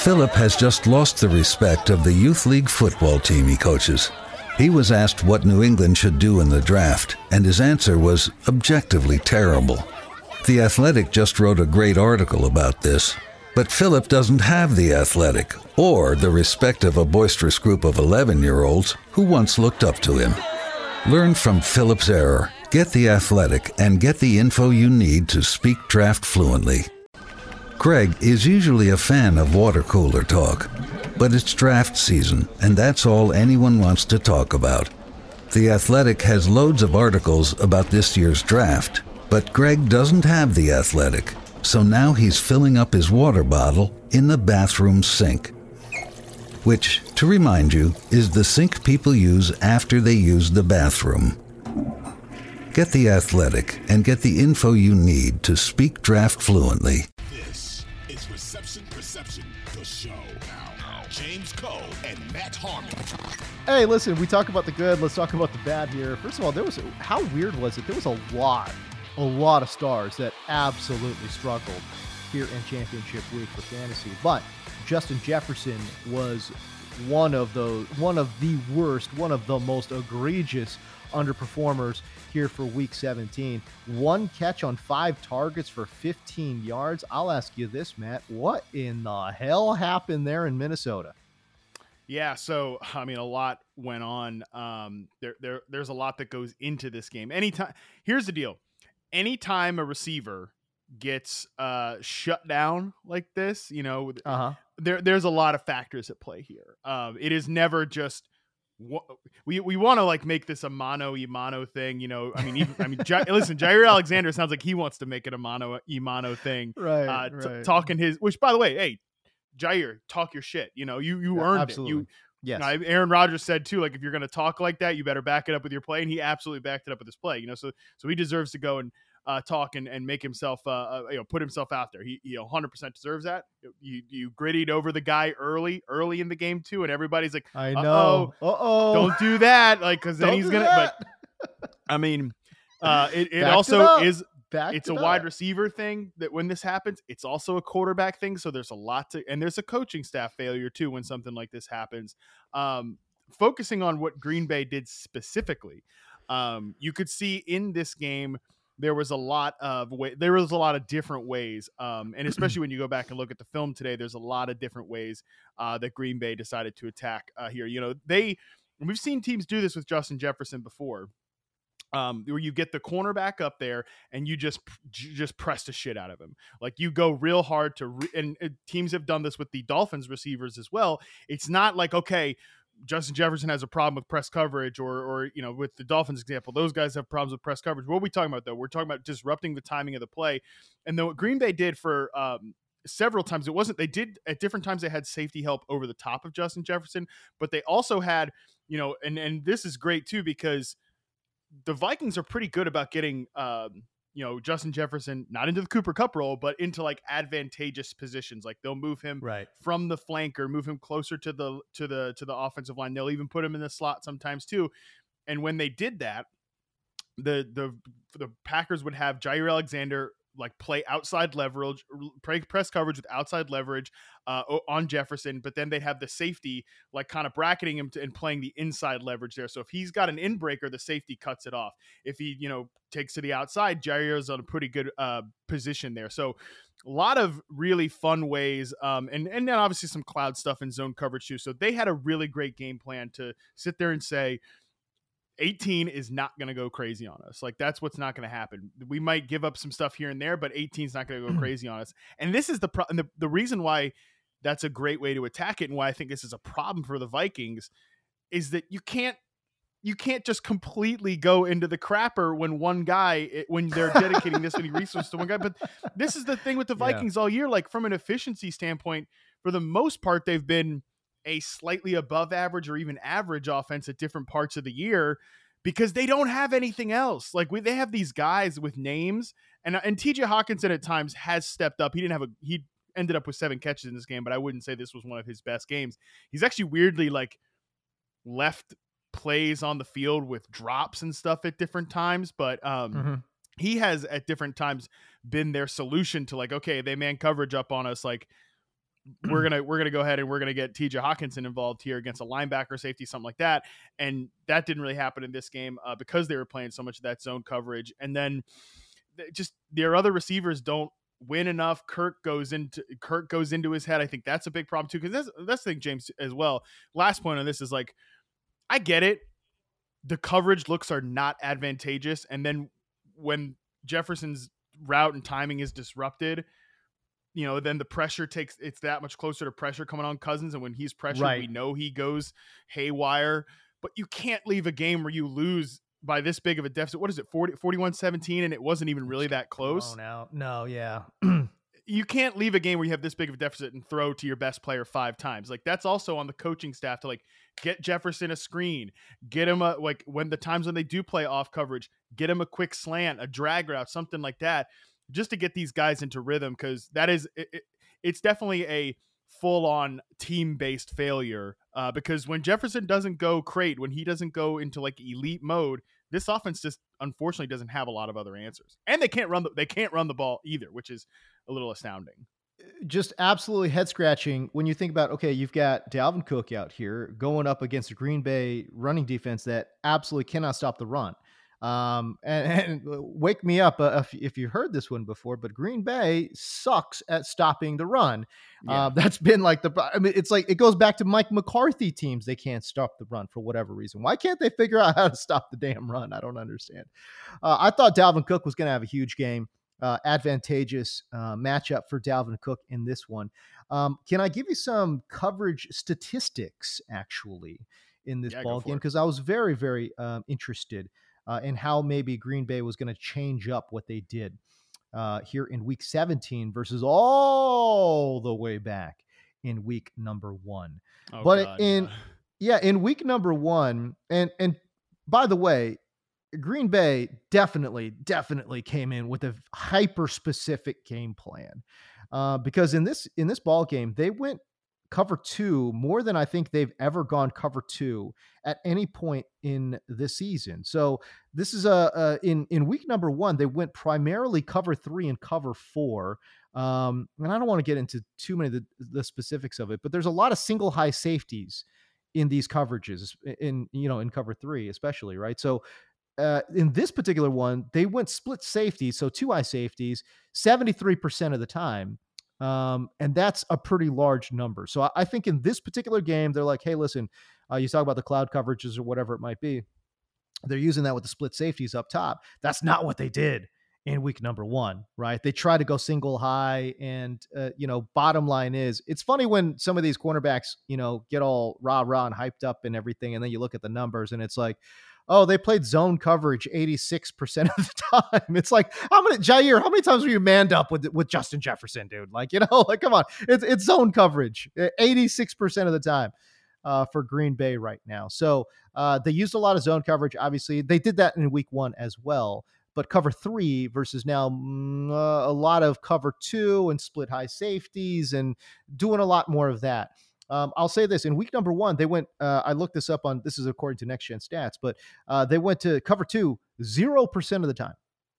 Philip has just lost the respect of the youth league football team he coaches. He was asked what New England should do in the draft, and his answer was objectively terrible. The Athletic just wrote a great article about this, but Philip doesn't have the Athletic or the respect of a boisterous group of 11-year-olds who once looked up to him. Learn from Philip's error, get the Athletic, and get the info you need to speak draft fluently. Greg is usually a fan of water cooler talk, but it's draft season, and that's all anyone wants to talk about. The Athletic has loads of articles about this year's draft, but Greg doesn't have the Athletic, so now he's filling up his water bottle in the bathroom sink, which, to remind you, is the sink people use after they use the bathroom. Get the Athletic and get the info you need to speak draft fluently. This is Reception, the show. Now, James Cole and Matt Harmon. Hey, listen, we talk about the good, let's talk about the bad here. First of all, how weird was it? There was a lot of stars that absolutely struggled here in championship week for fantasy, but Justin Jefferson was one of the worst, one of the most egregious underperformers here for week 17. 1 catch on 5 targets for 15 yards. I'll ask you this, Matt, what in the hell happened there in Minnesota? Yeah, so I mean, a lot went on. There's a lot that goes into this game. Here's the deal: anytime a receiver gets shut down like this, there's a lot of factors at play here. It is never just we want to like make this a mano y mano thing. Listen, Jair Alexander sounds like he wants to make it a mano y mano thing. Right. Talking which, by the way, hey, Jair, talk your shit. You earned absolutely. it. Yes. Aaron Rodgers said too, like, if you're going to talk like that, you better back it up with your play. And he absolutely backed it up with his play, so he deserves to go and talk and make himself, put himself out there. He 100% deserves that. You grittied over the guy early in the game too. And everybody's like, I know. Don't do that. Like, cause then he's going to, but I mean, it also is, it's a wide receiver thing that when this happens, it's also a quarterback thing. So there's a lot and there's a coaching staff failure too when something like this happens. Focusing on what Green Bay did specifically, you could see in this game there was a lot of different ways, and especially when you go back and look at the film today, there's a lot of different ways that Green Bay decided to attack here. We've seen teams do this with Justin Jefferson before. Where you get the cornerback up there and you just press the shit out of him. Like, you go real hard and teams have done this with the Dolphins receivers as well. It's not like, okay, Justin Jefferson has a problem with press coverage or with the Dolphins example, those guys have problems with press coverage. What are we talking about though? We're talking about disrupting the timing of the play. And though what Green Bay did for several times, they did at different times, they had safety help over the top of Justin Jefferson, but they also had, and this is great too, because the Vikings are pretty good about getting, Justin Jefferson not into the Cooper Kupp role, but into like advantageous positions. Like, they'll move him from the flank or move him closer to the offensive line. They'll even put him in the slot sometimes too. And when they did that, the Packers would have Jair Alexander like play outside leverage, press coverage with outside leverage on Jefferson, but then they'd have the safety like kind of bracketing him and playing the inside leverage there. So if he's got an in breaker, the safety cuts it off. If he, takes to the outside, Jair is on a pretty good position there. So a lot of really fun ways, and then obviously some cloud stuff and zone coverage too. So they had a really great game plan to sit there and say, 18 is not going to go crazy on us. Like, that's what's not going to happen. We might give up some stuff here and there, but 18 is not going to go crazy on us. And this is the reason why that's a great way to attack it, and why I think this is a problem for the Vikings, is that you can't just completely go into the crapper when they're dedicating this many resources to one guy. But this is the thing with the Vikings all year. Like, from an efficiency standpoint, for the most part, they've been a slightly above average or even average offense at different parts of the year, because they don't have anything else. Like, they have these guys with names, and TJ Hawkinson at times has stepped up. He ended up with 7 catches in this game, but I wouldn't say this was one of his best games. He's actually weirdly like left plays on the field with drops and stuff at different times, but he has at different times been their solution to, like, okay, they man coverage up on us, like, we're gonna go ahead and we're gonna get TJ Hawkinson involved here against a linebacker, safety, something like that. And that didn't really happen in this game because they were playing so much of that zone coverage. And then just their other receivers don't win enough. Kirk goes into his head. I think that's a big problem too, because that's the thing, James, as well. Last point on this is like, I get it. The coverage looks are not advantageous, and then when Jefferson's route and timing is disrupted, then the pressure it's that much closer to pressure coming on Cousins. And when he's pressured, right, we know he goes haywire. But you can't leave a game where you lose by this big of a deficit. What is it, 41-17, and it wasn't even really that close? No, yeah. You can't leave a game where you have this big of a deficit and throw to your best player 5 times. Like, that's also on the coaching staff to like get Jefferson a screen, get him when the times when they do play off coverage, get him a quick slant, a drag route, something like that, just to get these guys into rhythm. Cause that is, it's definitely a full-on team-based failure because when Jefferson doesn't go crate, when he doesn't go into like elite mode, this offense just unfortunately doesn't have a lot of other answers, and they can't run the ball either, which is a little astounding. Just absolutely head scratching when you think about, okay, you've got Dalvin Cook out here going up against a Green Bay running defense that absolutely cannot stop the run. And wake me up if you heard this one before, but Green Bay sucks at stopping the run. Yeah. That's been like it's like, it goes back to Mike McCarthy teams. They can't stop the run for whatever reason. Why can't they figure out how to stop the damn run? I don't understand. I thought Dalvin Cook was going to have a huge game, advantageous matchup for Dalvin Cook in this one. Can I give you some coverage statistics actually in this ball game? Because I was very, very interested and how maybe Green Bay was going to change up what they did here in week 17 versus all the way back in week number 1. Oh, but God, in week number 1, and by the way, Green Bay definitely came in with a hyper specific game plan because in this ball game, they went cover 2 more than I think they've ever gone cover 2 at any point in this season. So this is in week number 1, they went primarily cover 3 and cover 4. And I don't want to get into too many of the specifics of it, but there's a lot of single high safeties in these coverages in cover 3, especially, right? So in this particular one, they went split safety. So 2 high safeties, 73% of the time. And that's a pretty large number. So I think in this particular game, they're like, hey, listen, you talk about the cloud coverages or whatever it might be. They're using that with the split safeties up top. That's not what they did in week number 1, right? They try to go single high, and, bottom line is, it's funny when some of these cornerbacks, get all rah and hyped up and everything. And then you look at the numbers and it's like, oh, they played zone coverage 86% of the time. It's like, how many times were you manned up with Justin Jefferson, dude? Like, come on, it's zone coverage 86% of the time for Green Bay right now. So they used a lot of zone coverage. Obviously, they did that in week 1 as well. But cover 3 versus now a lot of cover 2 and split high safeties and doing a lot more of that. I'll say this, in week number 1, they went, I looked this up this is according to Next Gen Stats, but they went to cover 2 0% of the time,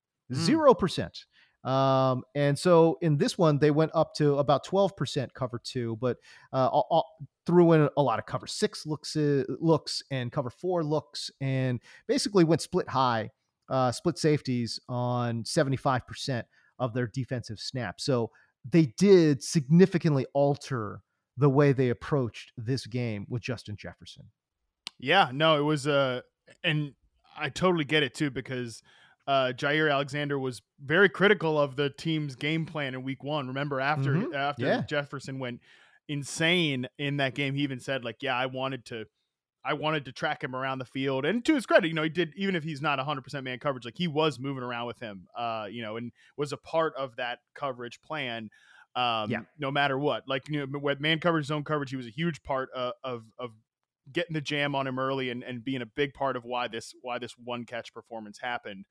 0%. And so in this one, they went up to about 12% cover 2, but threw in a lot of cover 6 looks and cover 4 looks, and basically went split high, split safeties on 75% of their defensive snaps. So they did significantly alter the way they approached this game with Justin Jefferson. Yeah, no, it was and I totally get it too, because Jair Alexander was very critical of the team's game plan in week 1. Remember after Jefferson went insane in that game, he even said like, yeah, I wanted to track him around the field. And to his credit, he did, even if he's not 100% man coverage, like he was moving around with him, and was a part of that coverage plan. No matter what, like, with man coverage, zone coverage, he was a huge part of getting the jam on him early and being a big part of why this one catch performance happened.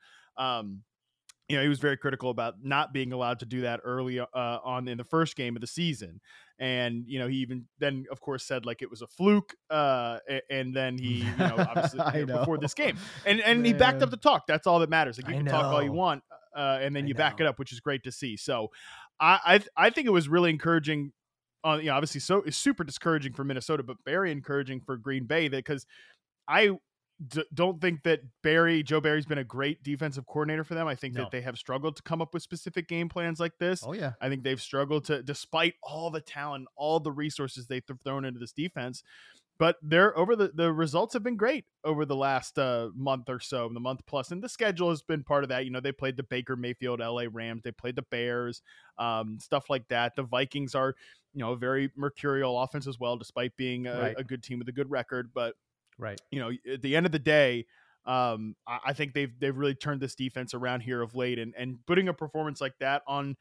He was very critical about not being allowed to do that early on in the first game of the season. And, he even then, of course, said like it was a fluke. And then he, obviously before this game and he backed up the talk. That's all that matters. Like, you can talk all you want. And then you back it up, which is great to see. So I think it was really encouraging obviously is super discouraging for Minnesota, but very encouraging for Green Bay, because I don't think that Joe Barry's been a great defensive coordinator for them. I think that they have struggled to come up with specific game plans like this. Oh yeah. I think they've struggled to, despite all the talent, all the resources they've thrown into this defense, but the results have been great over the last month or so, the month plus. And the schedule has been part of that. They played the Baker Mayfield LA Rams. They played the Bears, stuff like that. The Vikings are, a very mercurial offense as well, despite being a good team with a good record. But right. At the end of the day, I think they've really turned this defense around here of late, and putting a performance like that on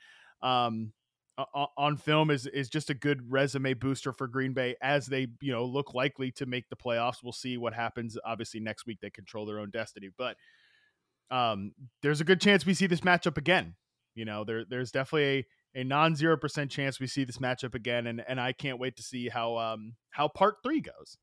film is just a good resume booster for Green Bay as they, look likely to make the playoffs. We'll see what happens. Obviously next week they control their own destiny, but there's a good chance we see this matchup again. There's definitely a non 0% chance we see this matchup again. And I can't wait to see how part 3 goes.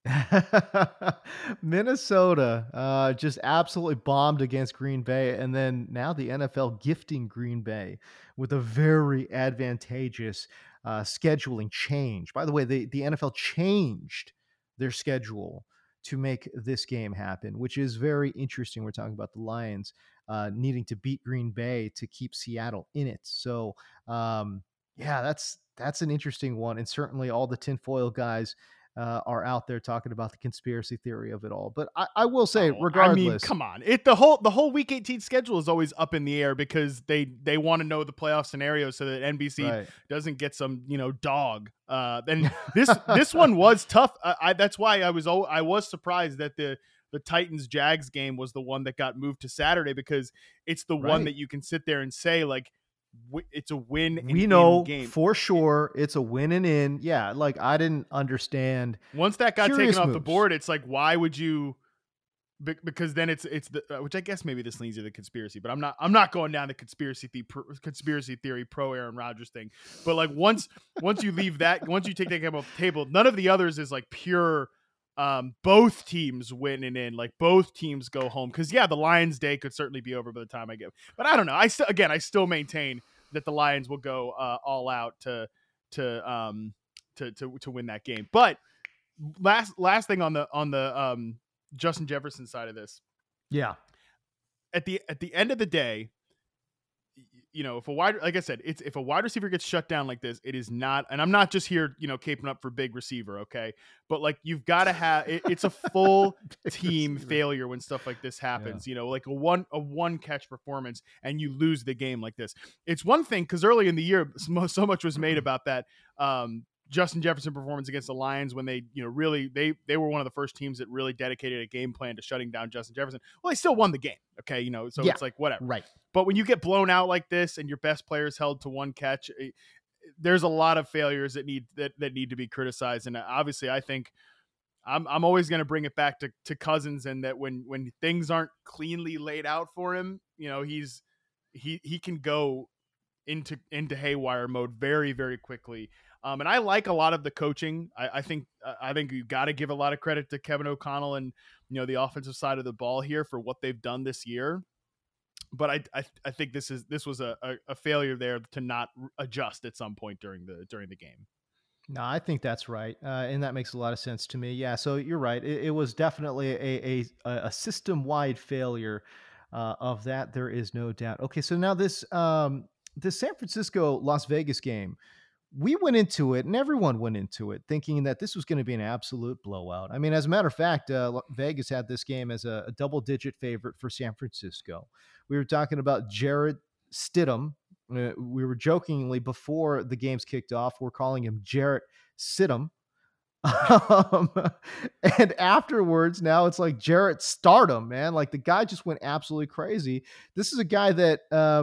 Minnesota just absolutely bombed against Green Bay, and then now the NFL gifting Green Bay with a very advantageous scheduling change. By the way, the NFL changed their schedule to make this game happen, which is very interesting. We're talking about the Lions needing to beat Green Bay to keep Seattle in it. So that's an interesting one, and certainly all the tinfoil guys are out there talking about the conspiracy theory of it all. But I will say, regardless, come on, the whole Week 18 schedule is always up in the air because they want to know the playoff scenario so that NBC doesn't get some dog. And this one was tough. That's why I was surprised that the Titans Jags game was the one that got moved to Saturday, because it's the one that you can sit there and say, like, it's a win. We know game for sure it's a win and in. Yeah, like I didn't understand. Once that got taken off the board, it's like, why would you? Because then it's the which I guess maybe this leans to the conspiracy, but I'm not going down the conspiracy theory pro Aaron Rodgers thing. But like once you leave that, once you take that game off the table, none of the others is like pure. Both teams win and in, like both teams go home, because the Lions' day could certainly be over by the time I get. But I don't know. I still maintain that the Lions will go all out to win that game. But last thing on the Justin Jefferson side of this, at the end of the day, if if a wide receiver gets shut down like this, it is not, and I'm not just here, caping up for big receiver. Okay. But like, you've got to have, it's a full team failure when stuff like this happens, like a one catch performance and you lose the game like this. It's one thing, cause early in the year, so much was made about that, Justin Jefferson performance against the Lions when they, really, they were one of the first teams that really dedicated a game plan to shutting down Justin Jefferson. Well, they still won the game. Okay. So it's like, whatever. Right. But when you get blown out like this and your best players held to one catch, there's a lot of failures that need to be criticized. And obviously I think I'm always going to bring it back to Cousins, and that when things aren't cleanly laid out for him, he can go into haywire mode very, very quickly. And I like a lot of the coaching. I think you got to give a lot of credit to Kevin O'Connell and the offensive side of the ball here for what they've done this year. But I think this was a failure there to not adjust at some point during the game. No, I think that's right, and that makes a lot of sense to me. Yeah, so you're right. It was definitely a system-wide failure of that. There is no doubt. Okay, so now this San Francisco Las Vegas game. We went into it, and everyone went into it thinking that this was going to be an absolute blowout. I mean, as a matter of fact, Vegas had this game as a double-digit favorite for San Francisco. We were talking about Jarrett Stidham. We were jokingly, before the games kicked off, we're calling him Jarrett Stidham. And afterwards, now it's like Jarrett Stardom, man. Like, the guy just went absolutely crazy. This is a guy that,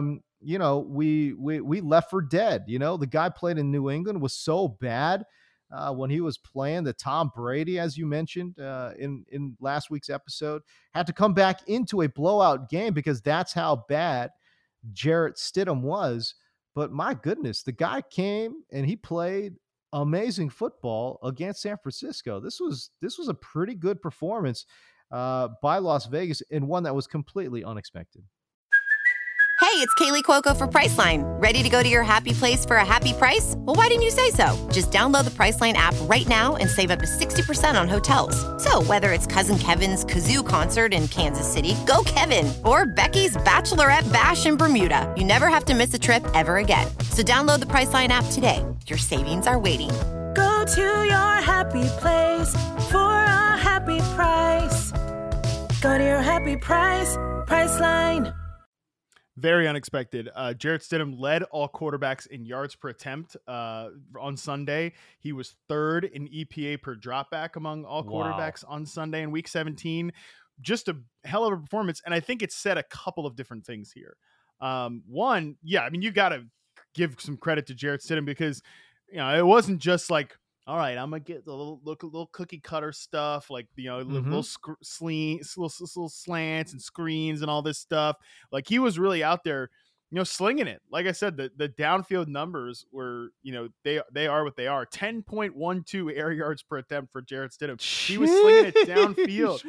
we left for dead. The guy played in New England, was so bad when he was playing, that Tom Brady, as you mentioned in last week's episode, had to come back into a blowout game because that's how bad Jarrett Stidham was. But my goodness, the guy came and he played amazing football against San Francisco. This was a pretty good performance by Las Vegas, and one that was completely unexpected. Hey, it's Kaylee Cuoco for Priceline. Ready to go to your happy place for a happy price? Well, why didn't you say so? Just download the Priceline app right now and save up to 60% on hotels. So whether it's Cousin Kevin's Kazoo Concert in Kansas City, go Kevin, or Becky's Bachelorette Bash in Bermuda, you never have to miss a trip ever again. So download the Priceline app today. Your savings are waiting. Go to your happy place for a happy price. Go to your happy price, Priceline. Very unexpected. Jarrett Stidham led all quarterbacks in yards per attempt on Sunday. He was third in EPA per dropback among all quarterbacks on Sunday in Week 17. Just a hell of a performance, and I think it said a couple of different things here. One, yeah, I mean, you got to give some credit to Jarrett Stidham because it wasn't just like, all right, I'm gonna get the little cookie cutter stuff, like little slants and screens and all this stuff. Like he was really out there, slinging it. Like I said, the downfield numbers were, they are what they are. 10.12 air yards per attempt for Jarrett Stidham. He was slinging it downfield.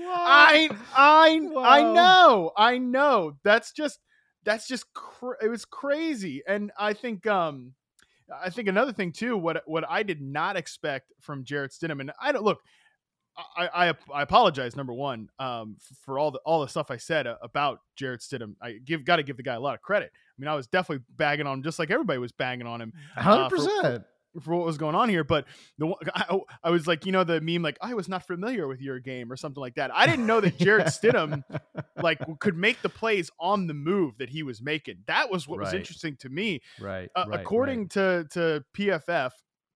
Wow. I know. That's just it was crazy. And I think another thing too, what I did not expect from Jarrett Stidham, and I don't look, I apologize, number one, for all the stuff I said about Jarrett Stidham. I got to give the guy a lot of credit. I mean, I was definitely bagging on him, just like everybody was bagging on him, 100%. For what was going on here. But I was like, the meme, like, I was not familiar with your game or something like that. I didn't know that Jarrett Stidham could make the plays on the move that he was making. That was what was interesting to me. According to PFF,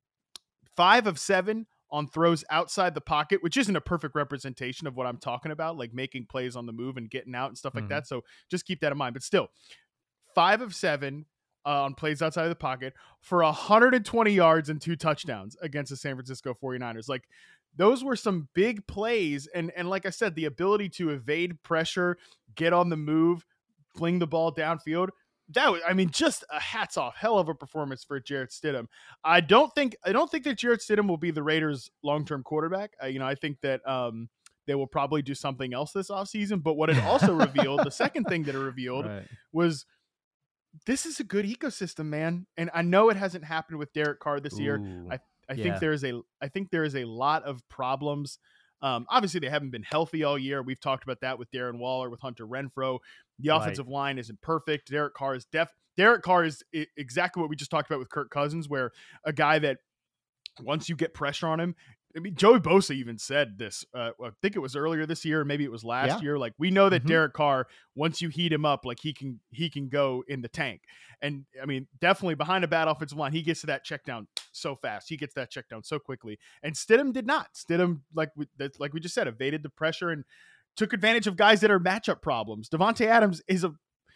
5 of 7 on throws outside the pocket, which isn't a perfect representation of what I'm talking about, like making plays on the move and getting out and stuff like that. So just keep that in mind. But still, 5 of 7 on plays outside of the pocket for 120 yards and 2 touchdowns against the San Francisco 49ers. Like, those were some big plays. And like I said, the ability to evade pressure, get on the move, fling the ball downfield. That was, I mean, just a hats off, hell of a performance for Jarrett Stidham. I don't think that Jarrett Stidham will be the Raiders' long-term quarterback. I think that they will probably do something else this offseason. But what it also revealed, the second thing that it revealed was, this is a good ecosystem, man. And I know it hasn't happened with Derek Carr this year. I think there is a lot of problems. Obviously they haven't been healthy all year. We've talked about that with Darren Waller, with Hunter Renfrow. The offensive line isn't perfect. Derek Carr is exactly what we just talked about with Kirk Cousins, where a guy that once you get pressure on him, I mean, Joey Bosa even said this, I think it was earlier this year, maybe it was last year. Like, we know that Derek Carr, once you heat him up, like he can go in the tank. And I mean, definitely behind a bad offensive line, he gets to that check down so fast. He gets that check down so quickly. And Stidham did not. Stidham, like we just said, evaded the pressure and took advantage of guys that are matchup problems. Devontae Adams is a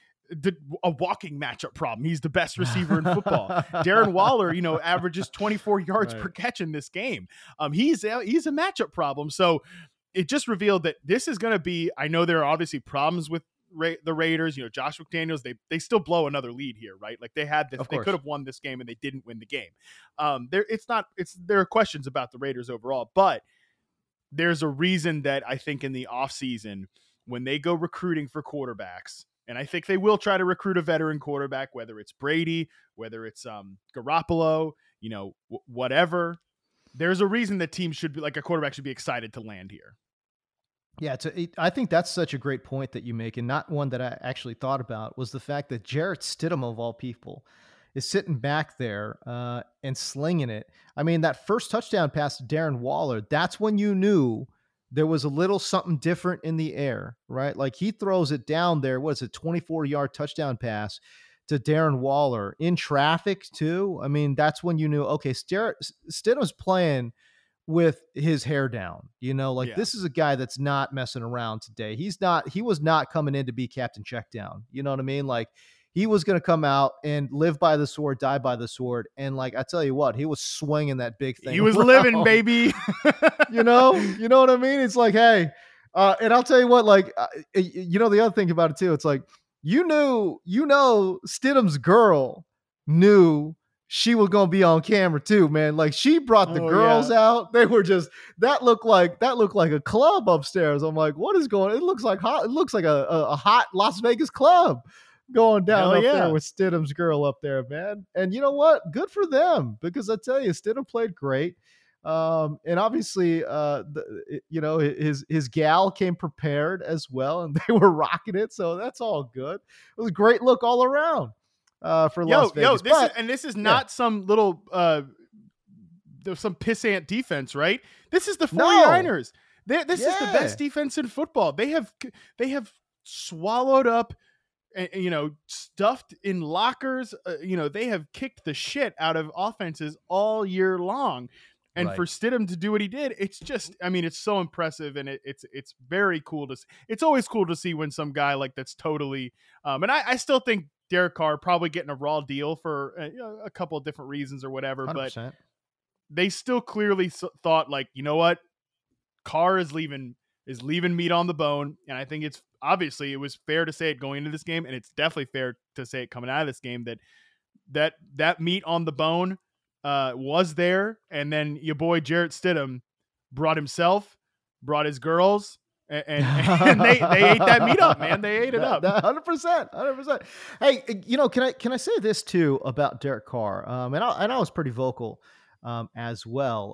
walking matchup problem. He's the best receiver in football. Darren Waller, averages 24 yards per catch in this game. He's a matchup problem. So it just revealed that this is going to be, I know there are obviously problems with the Raiders, Josh McDaniels, they still blow another lead here, right? Like, they had this, they could have won this game and they didn't win the game. There are questions about the Raiders overall, but there's a reason that I think in the offseason, when they go recruiting for quarterbacks, and I think they will try to recruit a veteran quarterback, whether it's Brady, whether it's Garoppolo, whatever. There's a reason that teams should be, like, a quarterback should be excited to land here. Yeah, I think that's such a great point that you make, and not one that I actually thought about, was the fact that Jarrett Stidham, of all people, is sitting back there and slinging it. I mean, that first touchdown pass to Darren Waller, that's when you knew there was a little something different in the air, right? Like, he throws it down there. What is it, 24-yard touchdown pass to Darren Waller in traffic too? I mean, that's when you knew, okay, Stidham's playing with his hair down, This is a guy that's not messing around today. He was not coming in to be Captain Checkdown. You know what I mean? Like, he was going to come out and live by the sword, die by the sword. And like, I tell you what, he was swinging that big thing. He was living, baby. you know what I mean? It's like, hey, and I'll tell you what, like, the other thing about it too, it's like, Stidham's girl knew she was going to be on camera too, man. Like, she brought the girls out. They were just, that looked like a club upstairs. I'm like, what is going on? It looks like a hot Las Vegas club. going down up there with Stidham's girl up there, man. And you know what? Good for them, because I tell you, Stidham played great. And obviously, his gal came prepared as well, and they were rocking it. So that's all good. It was a great look all around for Las Vegas. This is not some little some pissant defense, right? This is the 49ers. This is the best defense in football. They have swallowed up, stuffed in lockers. They have kicked the shit out of offenses all year long. And for Stidham to do what he did, it's just, it's so impressive, and it's very cool to see. It's always cool to see when some guy like that's totally, and I still think Derek Carr probably getting a raw deal for a couple of different reasons or whatever, 100%. But they still clearly thought, like, you know what, Carr is leaving meat on the bone, and I think it was fair to say it going into this game, and it's definitely fair to say it coming out of this game that meat on the bone was there, and then your boy Jarrett Stidham brought his girls, and they ate that meat up, man. They ate it up. 100%. Hey, can I say this too about Derek Carr? And I was pretty vocal as well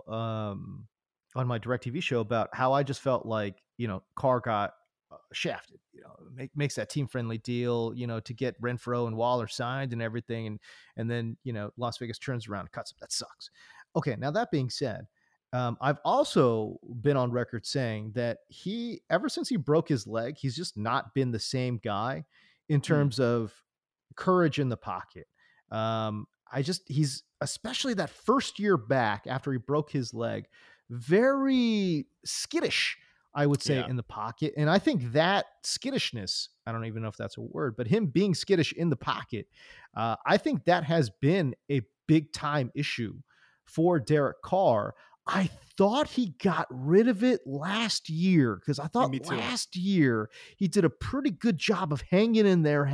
on my DirecTV show about how I just felt like Carr got shafted. Makes that team friendly deal, to get Renfrow and Waller signed and everything, and then Las Vegas turns around and cuts him. That sucks. Okay, now that being said, I've also been on record saying that ever since he broke his leg, he's just not been the same guy in terms of courage in the pocket. He's especially that first year back after he broke his leg, very skittish, I would say, in the pocket. And I think that skittishness, I don't even know if that's a word, but him being skittish in the pocket, I think that has been a big time issue for Derek Carr. I thought he got rid of it last year, because I thought last year he did a pretty good job of hanging in there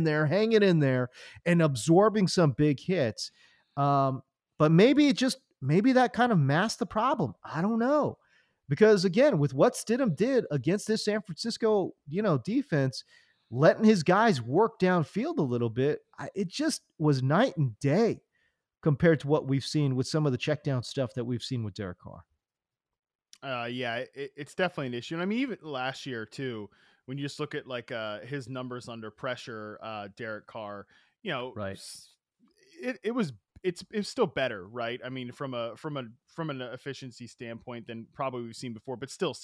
and absorbing some big hits. But maybe that kind of masked the problem. I don't know. Because again, with what Stidham did against this San Francisco, defense, letting his guys work downfield a little bit, it just was night and day compared to what we've seen with some of the check down stuff that we've seen with Derek Carr. It's definitely an issue. And even last year too, when you just look at like his numbers under pressure, Derek Carr, right. It's still better, right? I mean, from an efficiency standpoint than probably we've seen before, but still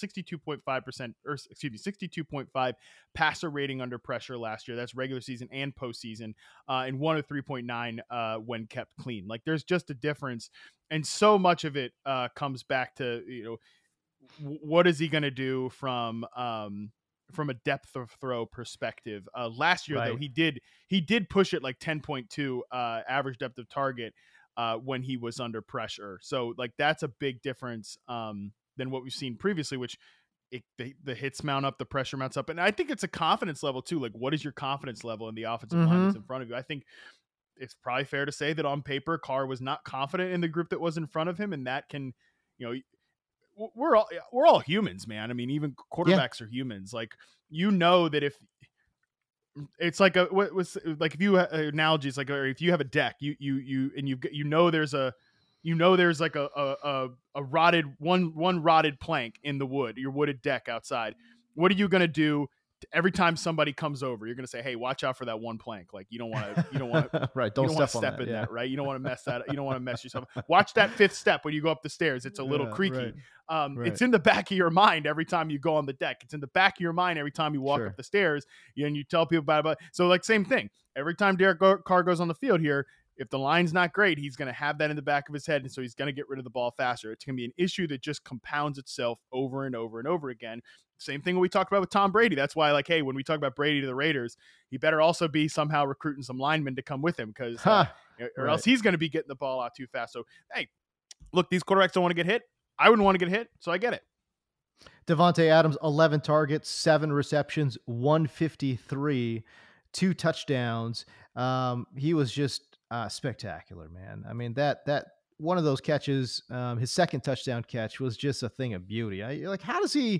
62.5 passer rating under pressure last year. That's regular season and postseason, and 103.9 when kept clean. Like, there's just a difference, and so much of it comes back to what is he going to do from a depth of throw perspective. Last year, though, he did push it like 10.2 average depth of target when he was under pressure. So like, that's a big difference than what we've seen previously, which the hits mount up, the pressure mounts up. And I think it's a confidence level too. Like, what is your confidence level in the offensive line that's in front of you? I think it's probably fair to say that on paper, Carr was not confident in the group that was in front of him. And that can, we're all humans, man. I mean, even quarterbacks are humans. Like, that if it's like if you analogies, like, or if you have a deck, there's like a rotted one rotted plank in the wood, your wooded deck outside. What are you going to do every time somebody comes over? You're going to say, hey, watch out for that one plank. Like, you don't want to right. Don't step in that, right? You don't want to mess that up. You don't want to mess yourself up. Watch that fifth step when you go up the stairs. It's a little creaky. Right. It's in the back of your mind every time you go on the deck. It's in the back of your mind every time you walk up the stairs, and you tell people about it. So, like, same thing. Every time Derek Carr goes on the field here, if the line's not great, he's going to have that in the back of his head, and so he's going to get rid of the ball faster. It's going to be an issue that just compounds itself over and over and over again. Same thing we talked about with Tom Brady. That's why, like, hey, when we talk about Brady to the Raiders, he better also be somehow recruiting some linemen to come with him, because or else he's going to be getting the ball out too fast. So, hey, look, these quarterbacks don't want to get hit. I wouldn't want to get hit, so I get it. Davante Adams, 11 targets, 7 receptions, 153, 2 touchdowns. He was just spectacular, man. I mean, that one of those catches, his second touchdown catch, was just a thing of beauty. How does he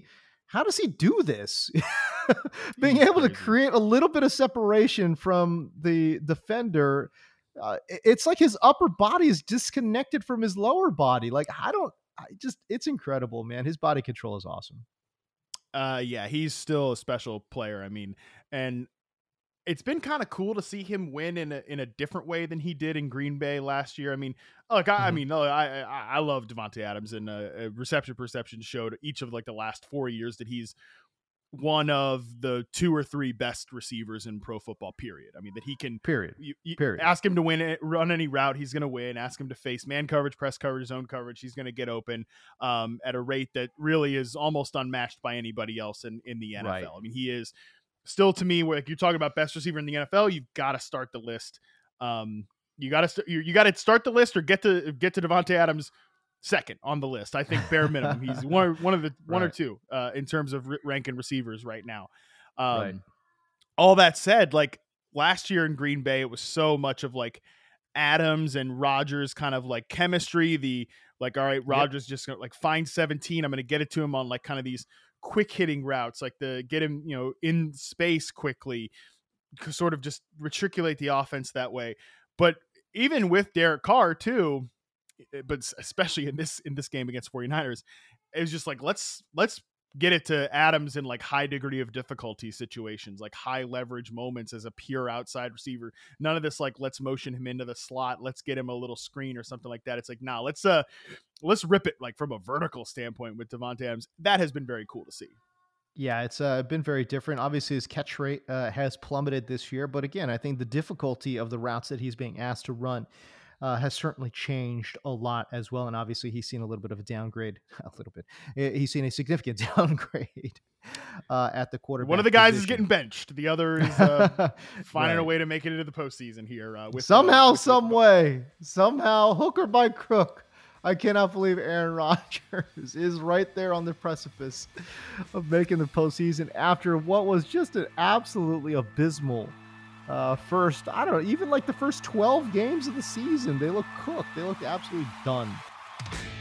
how does he do this? Being able to create a little bit of separation from the defender. It's like his upper body is disconnected from his lower body. Like, it's incredible, man. His body control is awesome. Yeah, he's still a special player. I mean, and it's been kind of cool to see him win in a different way than he did in Green Bay last year. I mean, look, I love Davante Adams, and Reception Perception showed each of like the last 4 years that he's one of the 2 or 3 best receivers in pro football, period. I mean, that he can, period. You ask him to win it, run any route, he's going to win. Ask him to face man coverage, press coverage, zone coverage, he's going to get open at a rate that really is almost unmatched by anybody else in the NFL. Right. I mean, he is still, to me, like you're talking about best receiver in the NFL, you've got to start the list. You got to start the list or get to Davante Adams second on the list. I think bare minimum he's one or two in terms of ranking receivers right now. All that said, like last year in Green Bay, it was so much of like Adams and Rodgers kind of like chemistry. The like, all right, Rodgers just gonna like find 17. I'm going to get it to him on like kind of these quick hitting routes, like get him, in space quickly, sort of just matriculate the offense that way. But even with Derek Carr too, but especially in this game against 49ers, it was just like, let's get it to Adams in like high degree of difficulty situations, like high leverage moments as a pure outside receiver. None of this, like, let's motion him into the slot. Let's get him a little screen or something like that. It's like, nah, let's rip it like from a vertical standpoint with Davante Adams. That has been very cool to see. Yeah, it's been very different. Obviously, his catch rate has plummeted this year. But again, I think the difficulty of the routes that he's being asked to run has certainly changed a lot as well. And obviously, he's seen a little bit of a downgrade. He's seen a significant downgrade at the quarterback. One of the guys is getting benched. The other is finding a way to make it into the postseason here. Some way, hook or by crook. I cannot believe Aaron Rodgers is right there on the precipice of making the postseason after what was just an absolutely abysmal first, I don't know, even like the first 12 games of the season. They look cooked. They look absolutely done.